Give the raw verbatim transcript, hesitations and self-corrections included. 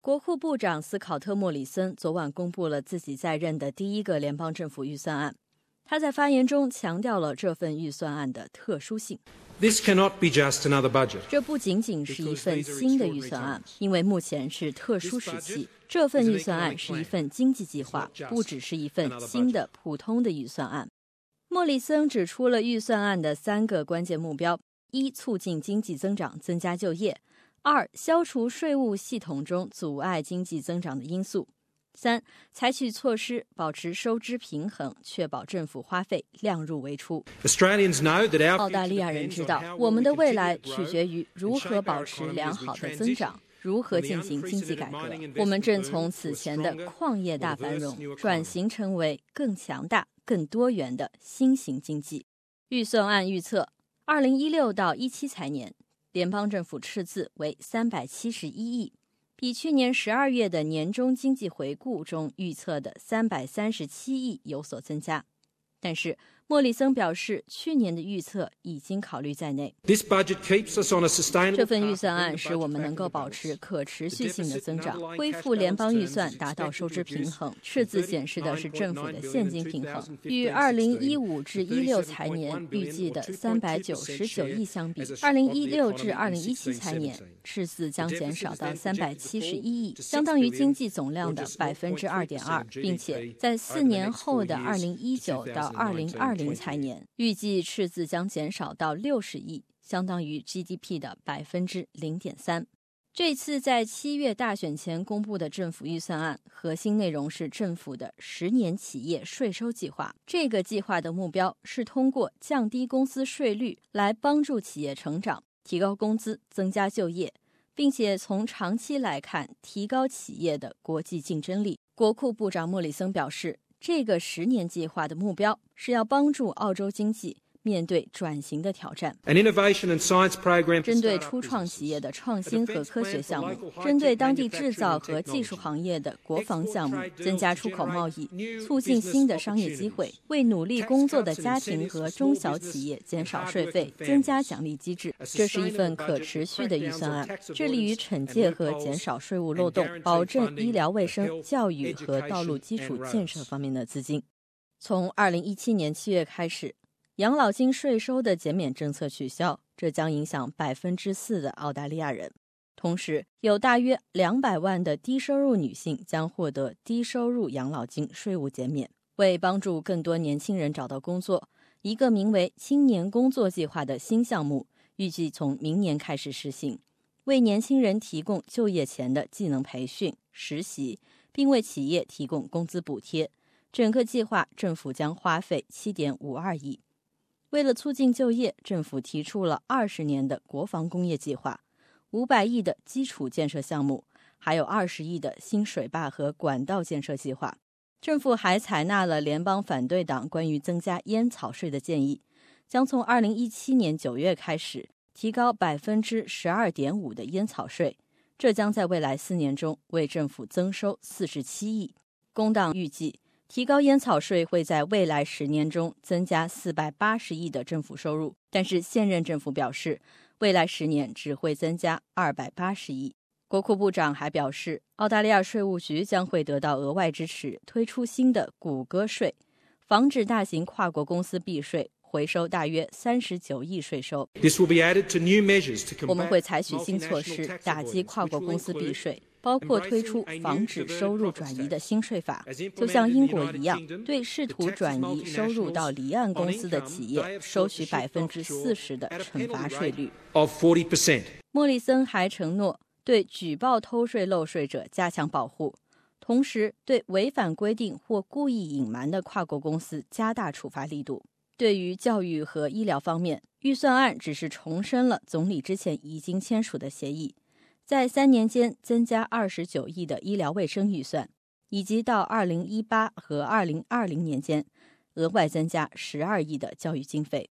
国库部长斯考特·莫里森昨晚公布了自己在任的第一个联邦政府预算案。他在发言中强调了这份预算案的特殊性。 This cannot be just another budget. 这不仅仅是一份新的预算案，因为目前是特殊时期。这份预算案是一份经济计划，不只是一份新的普通的预算案。莫里森指出了预算案的三个关键目标：一、促进经济增长，增加就业；二、消除税务系统中阻碍经济增长的因素；三、采取措施保持收支平衡，确保政府花费量入为出。澳大利亚人知道，我们的未来取决于如何保持良好的增长，如何进行经济改革。我们正从此前的矿业大繁荣转型成为更强大、更多元的新型经济。预算案预测，二零一六到一七财年，联邦政府赤字为三百七十一亿，比去年十二月的年中经济回顾中预测的三百三十七亿有所增加。但是莫里森表示，去年的预测已经考虑在内。 This budget keeps us on a sustainable 这份预算案使我们能够保持可持续性的增长，恢复联邦预算达到收支平衡。赤字显示的是政府的现金平衡，与二零一五至一六财年预计的三百九十九亿相比，二零一六至二零一七财年赤字将减少到三百七十一亿，相当于经济总量的百分之二点二，并且在四年后的二零一九到二零二零财年，预计赤字将减少到六十亿，相当于 G D P 的百分之零点三。这次在七月大选前公布的政府预算案，核心内容是政府的十年企业税收计划。这个计划的目标是通过降低公司税率来帮助企业成长，提高工资，增加就业，并且从长期来看，提高企业的国际竞争力。国库部长莫里森表示，这个十年计划的目标是要帮助澳洲经济面对转型的挑战。 An innovation and science program 针对初创企业的创新和科学项目，针对当地制造和技术行业的国防项目，增加出口贸易，促进新的商业机会，为努力工作的家庭和中小企业减少税费，增加奖励机制。这是一份可持续的预算案，致力于惩戒和减少税务漏洞，保证医疗卫生、教育和道路基础建设方面的资金。从二零一七年七月开始，养老金税收的减免政策取消，这将影响百分之四的澳大利亚人。同时，有大约两百万的低收入女性将获得低收入养老金税务减免。为帮助更多年轻人找到工作，一个名为青年工作计划的新项目预计从明年开始实行，为年轻人提供就业前的技能培训、实习，并为企业提供工资补贴。整个计划政府将花费 七点五二亿。为了促进就业，政府提出了二十年的国防工业计划，五百亿的基础建设项目，还有二十亿的新水坝和管道建设计划。政府还采纳了联邦反对党关于增加烟草税的建议，将从二零一七年九月开始提高 百分之十二点五 的烟草税，这将在未来四年中为政府增收四十七亿。工党预计提高烟草税会在未来十年中增加四百八十亿的政府收入，但是现任政府表示，未来十年只会增加二百八十亿。国库部长还表示，澳大利亚税务局将会得到额外支持，推出新的谷歌税，防止大型跨国公司避税，回收大约三十九亿税收。我们会采取新措施打击跨国公司避税，包括推出防止收入转移的新税法，就像英国一样，对试图转移收入到离岸公司的企业收取 百分之四十 的惩罚税率。莫里森还承诺对举报偷税漏税者加强保护，同时对违反规定或故意隐瞒的跨国公司加大处罚力度。对于教育和医疗方面，预算案只是重申了总理之前已经签署的协议，在三年间增加二十九亿的医疗卫生预算，以及到二零一八和二零二零年间额外增加十二亿的教育经费。